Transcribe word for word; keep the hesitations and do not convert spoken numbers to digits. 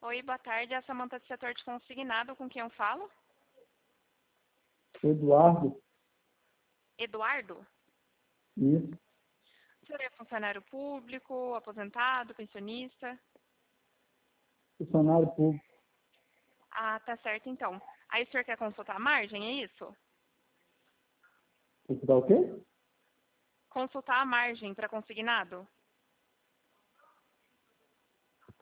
Oi, boa tarde. É a Samanta do setor de consignado, com quem eu falo? Eduardo. Eduardo? Isso. O senhor é funcionário público, aposentado, pensionista? Funcionário público. Ah, tá certo então. Aí o senhor quer consultar a margem, é isso? Você dá o quê? Consultar a margem para consignado?